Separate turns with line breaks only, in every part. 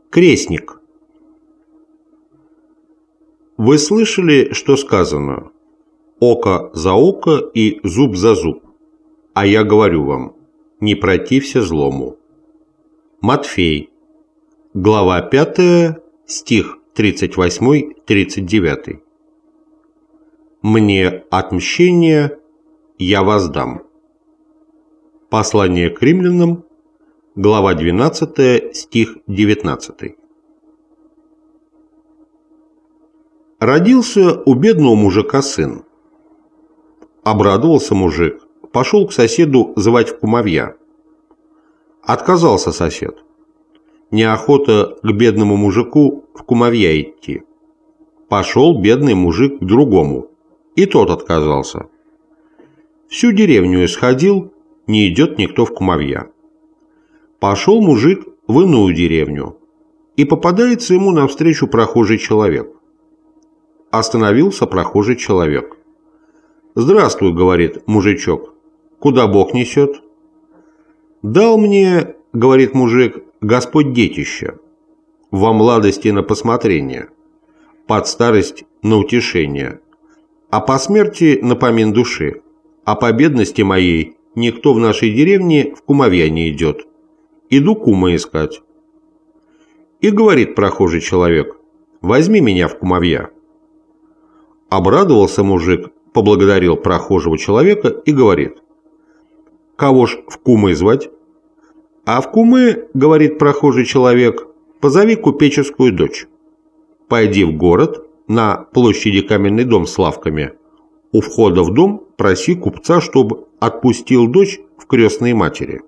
Крестник. Вы слышали, что сказано: око за око и зуб за зуб, а я говорю вам, не протився злому. Матфей, глава 5, стих 38-39. Мне отмщение, я воздам. Послание к римлянам, глава 12, стих 19. Родился у бедного мужика сын. Обрадовался мужик, пошел к соседу звать в кумовья. Отказался сосед. Неохота к бедному мужику в кумовья идти. Пошел бедный мужик к другому, и тот отказался. Всю деревню исходил, не идет никто в кумовья. Пошел мужик в иную деревню, и попадается ему навстречу прохожий человек. Остановился прохожий человек. «Здравствуй, — говорит мужичок, — куда Бог несет?» «Дал мне, — говорит мужик, — Господь детище, во младости на посмотрение, под старость на утешение, а по смерти на помин души, а по бедности моей никто в нашей деревне в кумовья не идет. Иду кума искать». И говорит прохожий человек: «Возьми меня в кумовья». Обрадовался мужик, поблагодарил прохожего человека и говорит: «Кого ж в кумы звать?» «А в кумы, — говорит прохожий человек, — позови купеческую дочь. Пойди в город, на площади каменный дом с лавками. У входа в дом проси купца, чтобы отпустил дочь в крестные матери».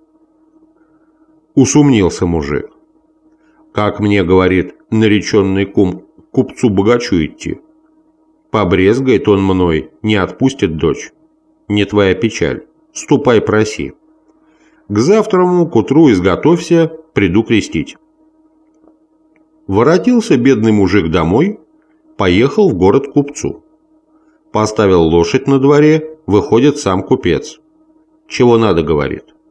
Усомнился мужик. «Как мне, — говорит нареченный кум, — к купцу-богачу идти? Побрезгает он мной, не отпустит дочь. Не твоя печаль, ступай проси. К завтраму, к утру изготовься, приду крестить». Воротился бедный мужик домой, поехал в город к купцу. Поставил лошадь на дворе, выходит сам купец. «Чего надо? — говорит. —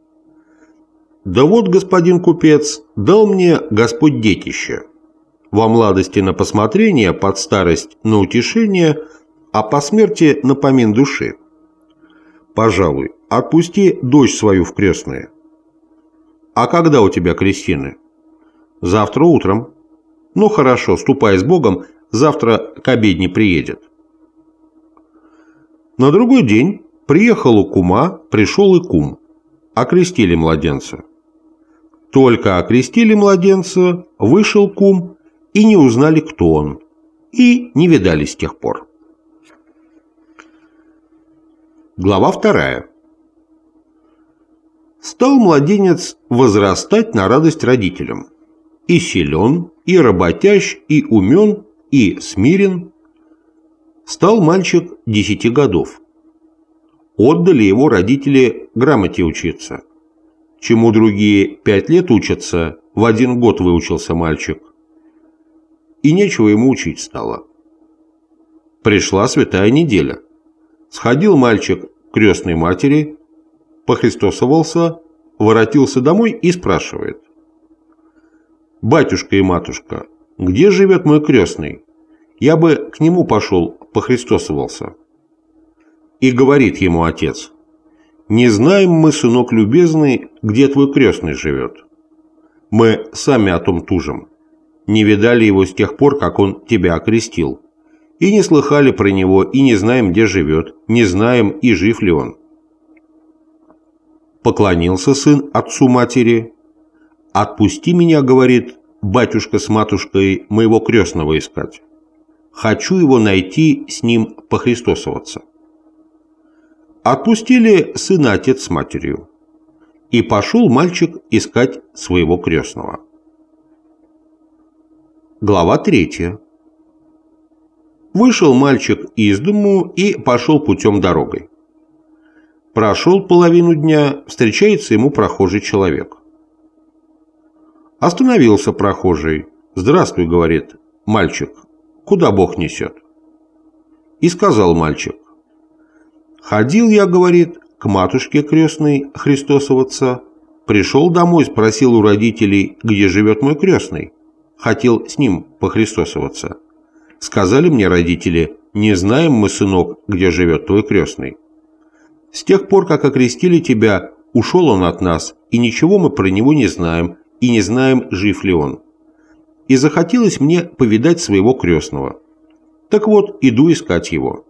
Да вот, господин купец, дал мне Господь детище, во младости на посмотрение, под старость на утешение, а по смерти на помин души. Пожалуй, отпусти дочь свою в крестные». «А когда у тебя крестины?» «Завтра утром». «Ну хорошо, ступай с Богом, завтра к обедне приедет». На другой день приехал у кума, пришел и кум. Окрестили младенца. Только окрестили младенца, вышел кум, и не узнали, кто он, и не видали с тех пор. Глава 2. Стал младенец возрастать на радость родителям. И силен, и работящ, и умен, и смирен. Стал мальчик 10 годов. Отдали его родители грамоте учиться. Чему другие 5 лет учатся, в 1 год выучился мальчик. И нечего ему учить стало. Пришла святая неделя. Сходил мальчик к крестной матери, похристосовался, воротился домой и спрашивает: «Батюшка и матушка, где живет мой крестный? Я бы к нему пошел, похристосовался». И говорит ему отец: «Не знаем мы, сынок любезный, где твой крестный живет. Мы сами о том тужим. Не видали его с тех пор, как он тебя окрестил. И не слыхали про него, и не знаем, где живет, не знаем, и жив ли он». Поклонился сын отцу матери. «Отпусти меня, — говорит, — батюшка с матушкой, моего крестного искать. Хочу его найти, с ним похристосоваться». Отпустили сына отец с матерью. И пошел мальчик искать своего крестного. Глава 3. Вышел мальчик из дому и пошел путем дорогой. Прошел половину дня, встречается ему прохожий человек. Остановился прохожий. «Здравствуй, — говорит, — мальчик, куда Бог несет?» И сказал мальчик: «Ходил я, — говорит, — к матушке крестной христосоваться, пришел домой, спросил у родителей, где живет мой крестный, хотел с ним похристосоваться. Сказали мне родители: не знаем мы, сынок, где живет твой крестный. С тех пор, как окрестили тебя, ушел он от нас, и ничего мы про него не знаем, и не знаем, жив ли он. И захотелось мне повидать своего крестного. Так вот, иду искать его.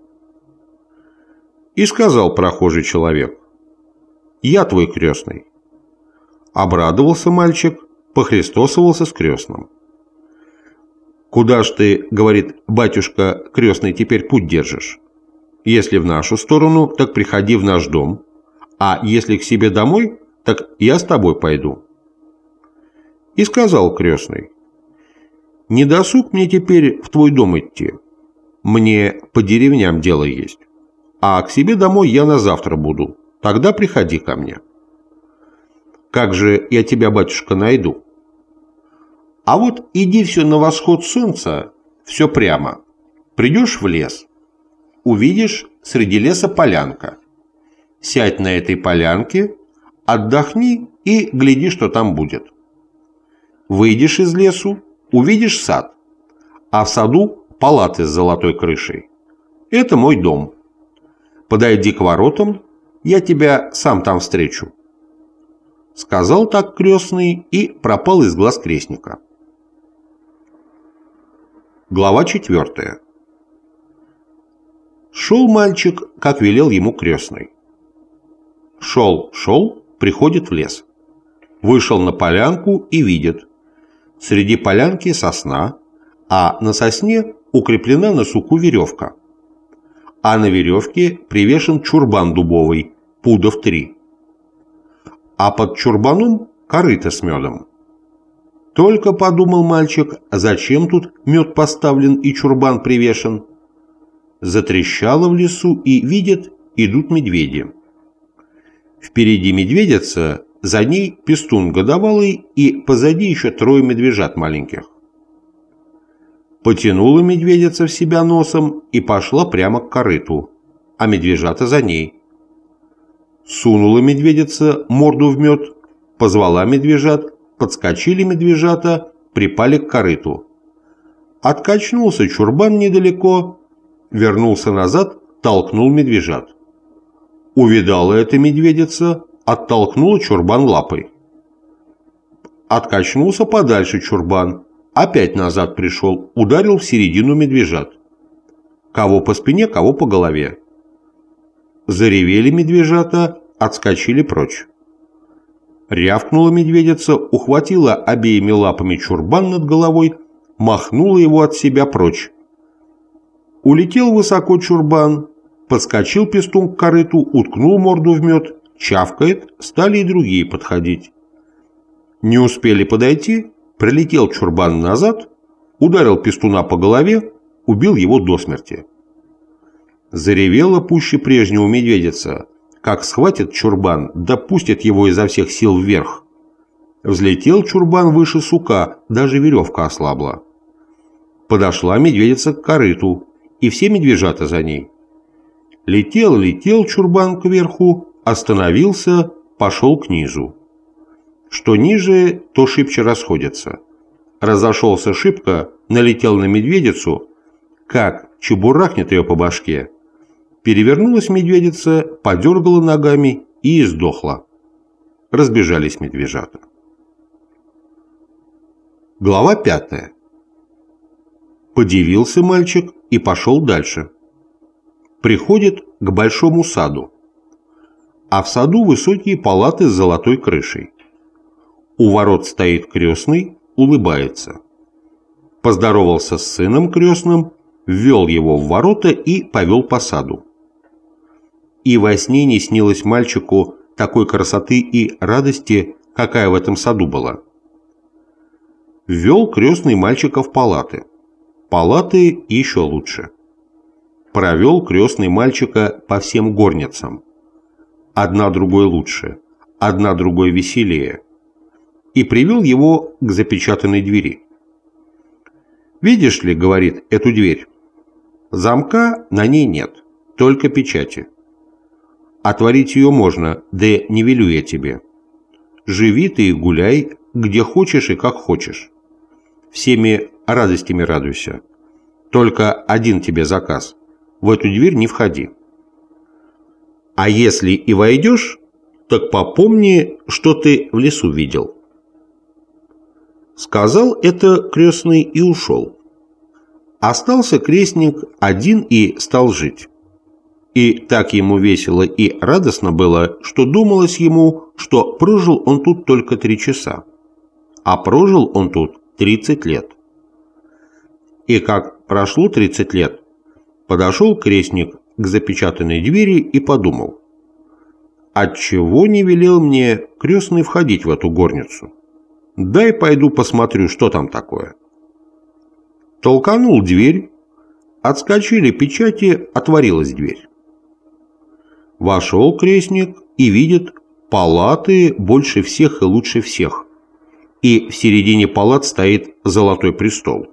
И сказал прохожий человек: я твой крестный. Обрадовался мальчик, похристосовался с крестным. Куда ж ты, говорит, батюшка крестный, теперь путь держишь? Если в нашу сторону, так приходи в наш дом, а если к себе домой, так я с тобой пойду. И сказал крестный: не досуг мне теперь в твой дом идти, мне по деревням дело есть, а к себе домой я на завтра буду, тогда приходи ко мне. Как же я тебя, батюшка, найду? А вот иди все на восход солнца, все прямо, придешь в лес, увидишь среди леса полянка. Сядь на этой полянке, отдохни и гляди, что там будет. Выйдешь из лесу, увидишь сад, а в саду палаты с золотой крышей. Это мой дом. Подойди к воротам, я тебя сам там встречу. Сказал так крестный и пропал из глаз крестника. Глава 4. Шел мальчик, как велел ему крестный. Шел, приходит в лес. Вышел на полянку и видит: среди полянки сосна, а на сосне укреплена на суку веревка, а на веревке привешен чурбан дубовый, пудов 3, а под чурбаном корыто с медом. Только подумал мальчик: зачем тут мед поставлен и чурбан привешен? Затрещало в лесу, и видит, идут медведи. Впереди медведица, за ней пестун годовалый, и позади еще 3 медвежат маленьких. Потянула медведица в себя носом и пошла прямо к корыту, а медвежата за ней. Сунула медведица морду в мед, позвала медвежат, подскочили медвежата, припали к корыту. Откачнулся чурбан недалеко, вернулся назад, толкнул медвежат. Увидала эта медведица, оттолкнула чурбан лапой. Откачнулся подальше чурбан, опять назад пришел, ударил в середину медвежат. Кого по спине, кого по голове. Заревели медвежата, отскочили прочь. Рявкнула медведица, ухватила обеими лапами чурбан над головой, махнула его от себя прочь. Улетел высоко чурбан, подскочил пестун к корыту, уткнул морду в мед, чавкает, стали и другие подходить. Не успели подойти, прилетел чурбан назад, ударил пестуна по голове, убил его до смерти. Заревела пуще прежнего медведица, как схватит чурбан, да пустит его изо всех сил вверх. Взлетел чурбан выше сука, даже веревка ослабла. Подошла медведица к корыту, и все медвежата за ней. Летел чурбан кверху, остановился, пошел к низу. Что ниже, то шибче расходится. Разошелся шибко, налетел на медведицу, как чебурахнет ее по башке. Перевернулась медведица, подергала ногами и издохла. Разбежались медвежата. Глава 5. Подивился мальчик и пошел дальше. Приходит к большому саду. А в саду высокие палаты с золотой крышей. У ворот стоит крестный, улыбается. Поздоровался с сыном крестным, ввел его в ворота и повел по саду. И во сне не снилось мальчику такой красоты и радости, какая в этом саду была. Ввел крестный мальчика в палаты. Палаты еще лучше. Провел крестный мальчика по всем горницам. Одна другой лучше, одна другой веселее. И привел его к запечатанной двери. «Видишь ли, — говорит, — эту дверь? Замка на ней нет, только печати. Отворить ее можно, да не велю я тебе. Живи ты и гуляй, где хочешь и как хочешь. всеми радостями радуйся. Только один тебе заказ. В эту дверь не входи. А если и войдешь, так попомни, что ты в лесу видел». Сказал это крестный и ушел. Остался крестник один и стал жить. И так ему весело и радостно было, что думалось ему, что прожил он тут только 3 часа. А прожил он тут 30 лет. И как прошло 30 лет, подошел крестник к запечатанной двери и подумал: отчего не велел мне крестный входить в эту горницу? Дай пойду посмотрю, что там такое. Толканул дверь, отскочили печати, отворилась дверь. Вошел крестник и видит палаты больше всех и лучше всех, и в середине палат стоит золотой престол.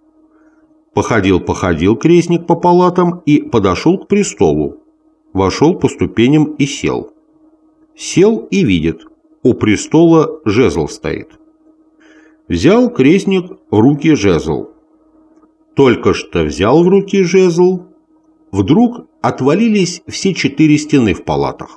Походил крестник по палатам и подошел к престолу, вошел по ступеням и сел. Сел и видит, у престола жезл стоит. Взял крестник в руки жезл. Только что взял в руки жезл, вдруг отвалились все 4 стены в палатах.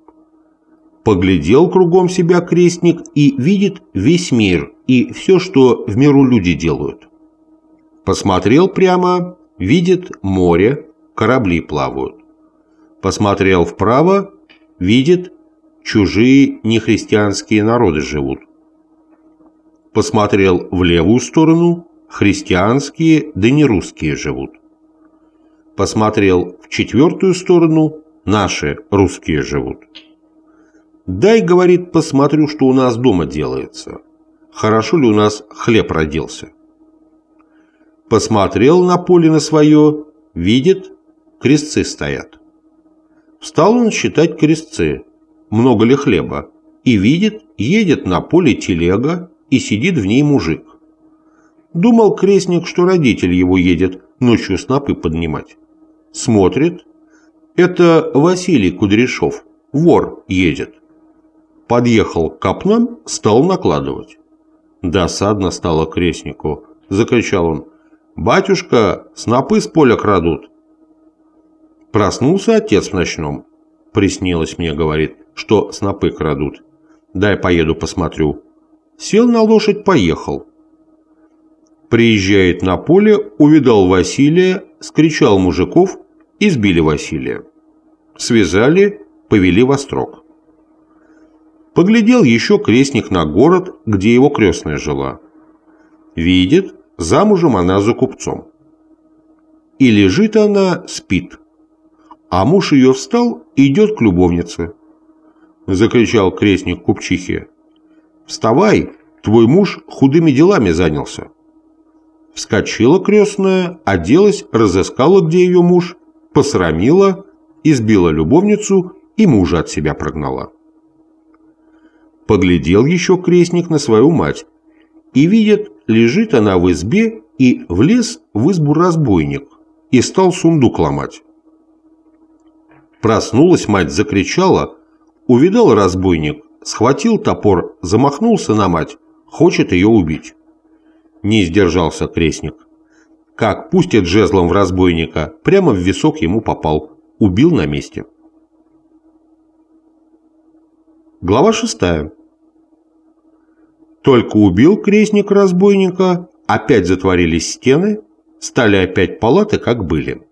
Поглядел кругом себя крестник и видит весь мир и все, что в миру люди делают. Посмотрел прямо, видит море, корабли плавают. Посмотрел вправо, видит, чужие нехристианские народы живут. Посмотрел в левую сторону, христианские да не русские живут. Посмотрел в 4-ю сторону, наши русские живут. Дай, говорит, посмотрю, что у нас дома делается. Хорошо ли у нас хлеб родился. Посмотрел на поле на свое, видит, крестцы стоят. Встал он считать крестцы, много ли хлеба, и видит, едет на поле телега, и сидит в ней мужик. Думал крестник, что родитель его едет ночью снопы поднимать. Смотрит, это Василий Кудряшов, вор, едет. Подъехал к копнам, стал накладывать. Досадно стало крестнику. Закричал он: «Батюшка, снопы с поля крадут!» Проснулся отец в ночном. «Приснилось мне, — говорит, — что снопы крадут. Дай поеду посмотрю». Сел на лошадь, поехал. Приезжает на поле, увидал Василия, скричал мужиков, избили Василия. Связали, повели во строг. Поглядел еще крестник на город, где его крестная жила. Видит, замужем она за купцом. И лежит она, спит. А муж ее встал и идет к любовнице. Закричал крестник купчихе: «Вставай, твой муж худыми делами занялся». Вскочила крестная, оделась, разыскала, где ее муж, посрамила, избила любовницу и мужа от себя прогнала. Поглядел еще крестник на свою мать и видит, лежит она в избе, и влез в избу разбойник и стал сундук ломать. Проснулась мать, закричала, увидал разбойник, схватил топор, замахнулся на мать, хочет ее убить. Не сдержался крестник. Как пустит жезлом в разбойника, прямо в висок ему попал, убил на месте. Глава 6. Только убил крестник разбойника, опять затворились стены, стали опять палаты, как были.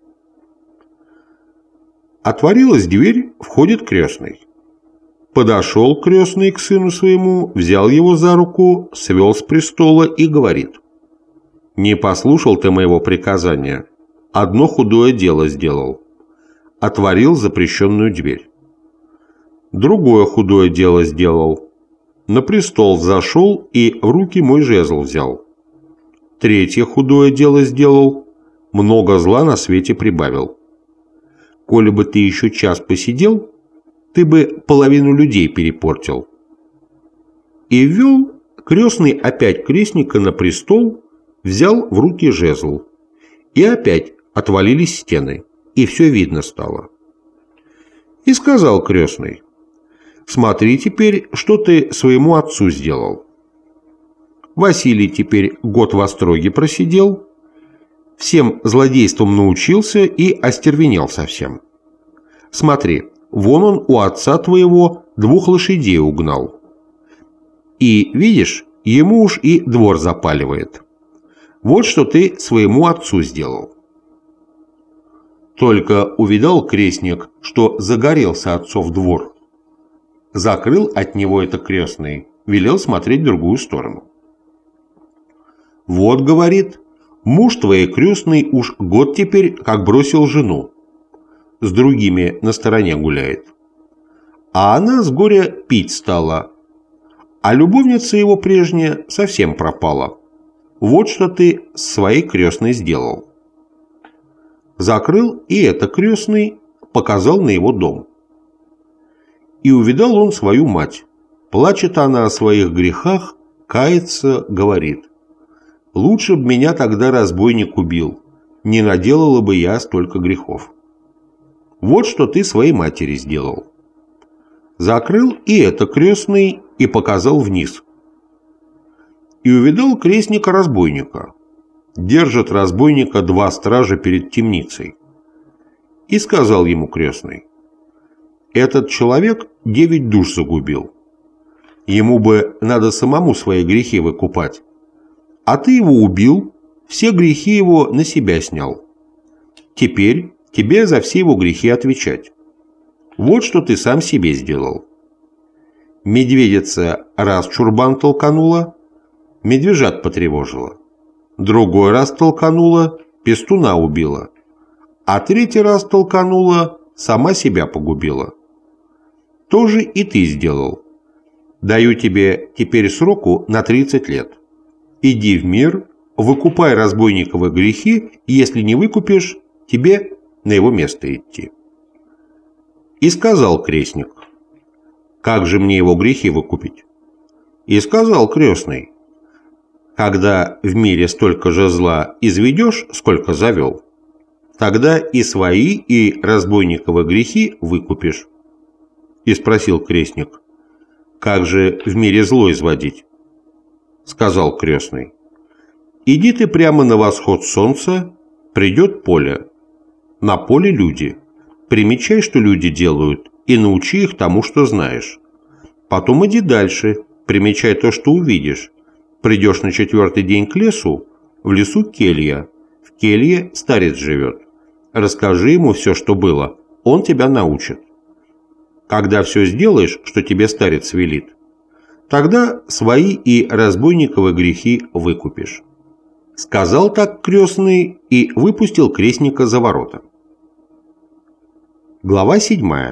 Отворилась дверь, входит крестный. Подошел крестный к сыну своему, взял его за руку, свел с престола и говорит: «Не послушал ты моего приказания, одно худое дело сделал. Отворил запрещенную дверь. Другое худое дело сделал. На престол взошел и в руки мой жезл взял. Третье худое дело сделал, много зла на свете прибавил. Коли бы ты еще час посидел, ты бы половину людей перепортил». И ввел крестный опять крестника на престол, взял в руки жезл. И опять отвалились стены, и все видно стало. И сказал крестный: «Смотри теперь, что ты своему отцу сделал». Василий теперь год в остроге просидел, всем злодейством научился и остервенел совсем. Смотри, вон он у отца твоего 2 лошадей угнал. И, видишь, ему уж и двор запаливает. Вот что ты своему отцу сделал. Только увидал крестник, что загорелся отцов двор. Закрыл от него это крестный, велел смотреть в другую сторону. Вот, говорит, муж твоей крестный уж год теперь как бросил жену. С другими на стороне гуляет. А она с горя пить стала. А любовница его прежняя совсем пропала. Вот что ты с своей крестной сделал. Закрыл и это крестный, показал на его дом. И увидал он свою мать. Плачет она о своих грехах, кается, говорит: «Лучше б меня тогда разбойник убил, не наделала бы я столько грехов». Вот что ты своей матери сделал. Закрыл и это крестный и показал вниз. И увидал крестника-разбойника. Держат разбойника 2 стража перед темницей. И сказал ему крестный: «Этот человек 9 душ загубил. Ему бы надо самому свои грехи выкупать. А ты его убил, все грехи его на себя снял. Теперь тебе за все его грехи отвечать. Вот что ты сам себе сделал». Медведица раз чурбан толканула, медвежат потревожила. Другой раз толканула, пестуна убила. А 3-й раз толканула, сама себя погубила. То же и ты сделал. Даю тебе теперь сроку на 30 лет. Иди в мир, выкупай разбойниковы грехи, и если не выкупишь, тебе на его место идти. И сказал крестник: «Как же мне его грехи выкупить?» И сказал крестный: «Когда в мире столько же зла изведешь, сколько завел, тогда и свои, и разбойниковы грехи выкупишь». И спросил крестник: «Как же в мире зло изводить?» Сказал крестный: «Иди ты прямо на восход солнца, придет поле. На поле люди. Примечай, что люди делают, и научи их тому, что знаешь. Потом иди дальше, примечай то, что увидишь. Придешь на 4-й день к лесу, в лесу келья. В келье старец живет. Расскажи ему все, что было, он тебя научит. Когда все сделаешь, что тебе старец велит, тогда свои и разбойниковы грехи выкупишь». Сказал так крестный и выпустил крестника за ворота. Глава 7.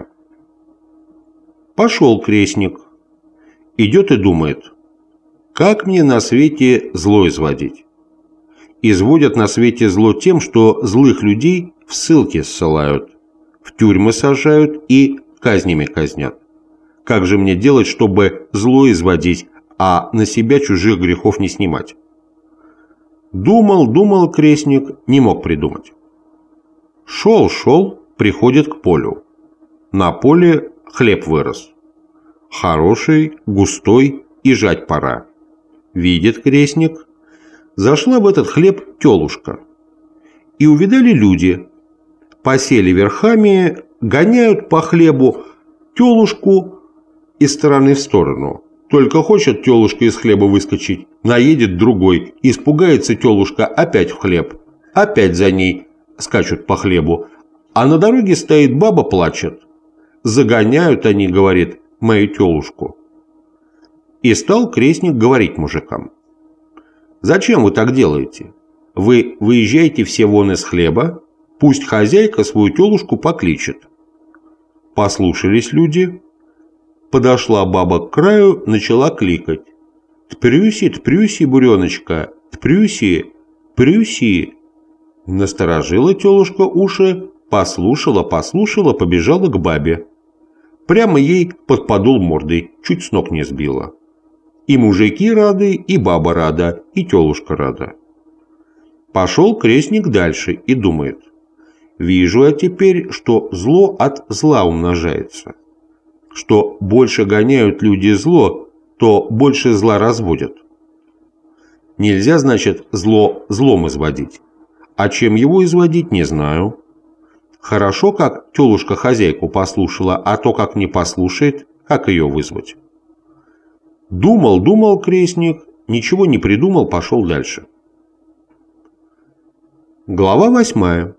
Пошел крестник. Идет и думает: как мне на свете зло изводить? Изводят на свете зло тем, что злых людей в ссылки ссылают, в тюрьмы сажают и казнями казнят. Как же мне делать, чтобы зло изводить, а на себя чужих грехов не снимать? Думал крестник, не мог придумать. Шел, приходит к полю. На поле хлеб вырос. Хороший, густой, и жать пора. Видит крестник, зашла в этот хлеб тёлушка. И увидали люди. Посели верхами, гоняют по хлебу тёлушку из стороны в сторону. Только хочет тёлушка из хлеба выскочить, наедет другой, испугается тёлушка опять в хлеб. Опять за ней скачут по хлебу. А на дороге стоит баба, плачет. Загоняют они, говорит, мою тёлушку. И стал крестник говорить мужикам: «Зачем вы так делаете? Вы выезжайте все вон из хлеба, пусть хозяйка свою тёлушку покличет». Послушались люди. Подошла баба к краю, начала кликать: «Тпрюси, буреночка, тпрюси, прюси». Насторожила тёлушка уши, послушала, побежала к бабе. Прямо ей под подол мордой, чуть с ног не сбила. И мужики рады, и баба рада, и тёлушка рада. Пошел крестник дальше и думает: вижу я теперь, что зло от зла умножается. Что больше гоняют люди зло, то больше зла разводят. Нельзя, значит, зло злом изводить. А чем его изводить, не знаю. Хорошо, как тёлушка хозяйку послушала, а то, как не послушает, как ее вызвать? Думал крестник, ничего не придумал, пошел дальше. Глава 8.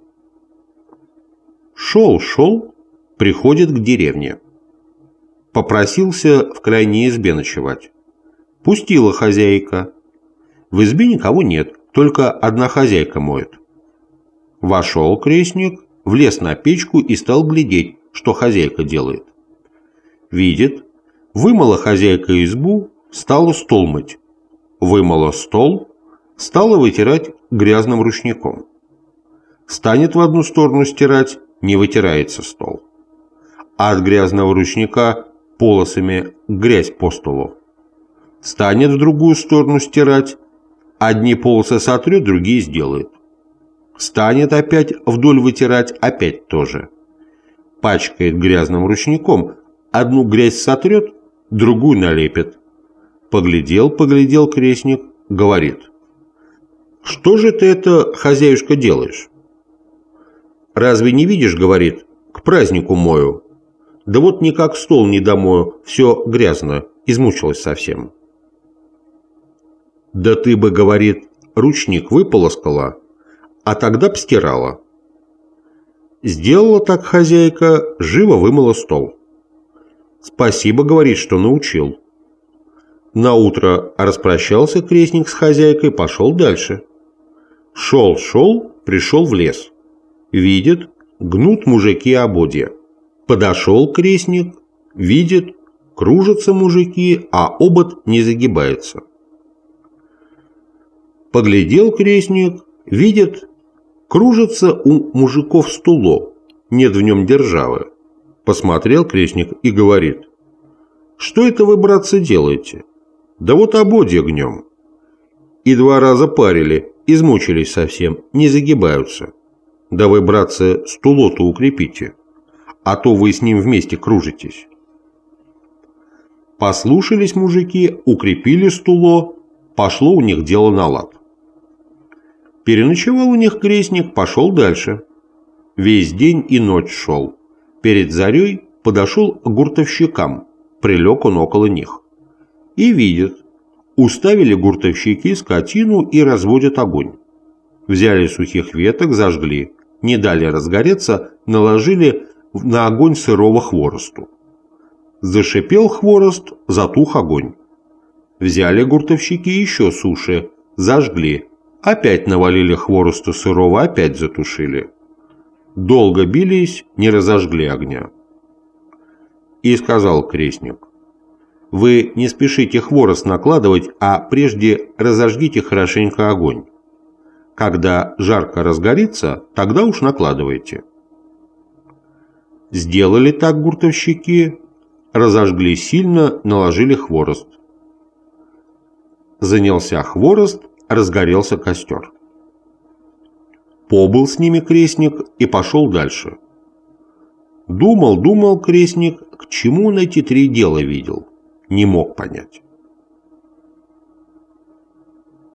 Шел, приходит к деревне. Попросился в крайней избе ночевать. Пустила хозяйка. В избе никого нет, только одна хозяйка моет. Вошел крестник, влез на печку и стал глядеть, что хозяйка делает. Видит, вымыла хозяйка избу, стала стол мыть. Вымыла стол, стала вытирать грязным ручником. Станет в одну сторону стирать, не вытирается стол. А от грязного ручника полосами грязь по столу. Станет в другую сторону стирать, одни полосы сотрет, другие сделает. Станет опять вдоль вытирать, опять тоже. Пачкает грязным ручником, одну грязь сотрет, другую налепит. Поглядел крестник, говорит: «Что же ты это, хозяюшка, делаешь?» «Разве не видишь, — говорит, — к празднику мою. Да вот никак стол не домою, все грязно, измучилась совсем». «Да ты бы, — говорит, — ручник выполоскала, а тогда б стирала». Сделала так хозяйка, живо вымыла стол. «Спасибо, — говорит, — что научил». Наутро распрощался крестник с хозяйкой, пошел дальше. Шел, пришел в лес. Видит, гнут мужики ободья. Подошел крестник, видит, кружатся мужики, а обод не загибается. Поглядел крестник, видит, кружится у мужиков стуло, нет в нем державы. Посмотрел крестник и говорит: «Что это вы, братцы, делаете?» «Да вот ободья гнем». И 2 раза парили, измучились совсем, не загибаются. Да вы, братцы, стуло-то укрепите, а то вы с ним вместе кружитесь. Послушались мужики, укрепили стуло, пошло у них дело на лад. Переночевал у них крестник, пошел дальше. Весь день и ночь шел. Перед зарей подошел к гуртовщикам, прилег он около них. И видит, уставили гуртовщики скотину и разводят огонь. Взяли сухих веток, зажгли, не дали разгореться, наложили на огонь сырого хворосту. Зашипел хворост, затух огонь. Взяли гуртовщики еще суши, зажгли, опять навалили хворосту сырого, опять затушили. Долго бились, не разожгли огня. И сказал крестник: «Вы не спешите хворост накладывать, а прежде разожгите хорошенько огонь. Когда жарко разгорится, тогда уж накладывайте». Сделали так гуртовщики, разожгли сильно, наложили хворост. Занялся хворост, разгорелся костер. Побыл с ними крестник и пошел дальше. Думал крестник, к чему он эти 3 дела видел. Не мог понять.